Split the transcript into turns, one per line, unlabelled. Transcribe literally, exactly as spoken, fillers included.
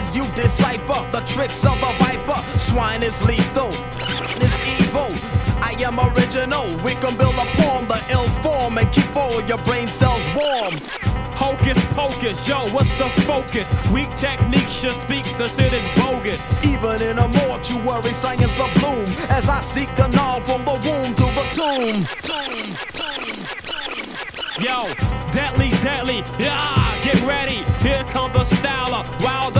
as you decipher the tricks of the viper. Swine is lethal, is evil. I am original. We can build upon the ill form and keep all your brain cells warm.
Hocus pocus, yo, what's the focus? Weak techniques should speak, the shit is bogus.
Even in a mortuary, science of bloom, as I seek the null from the womb to the tomb. Tomb, tomb, tomb.
Yo, deadly, deadly, yeah, get ready. Here comes the styler, wild.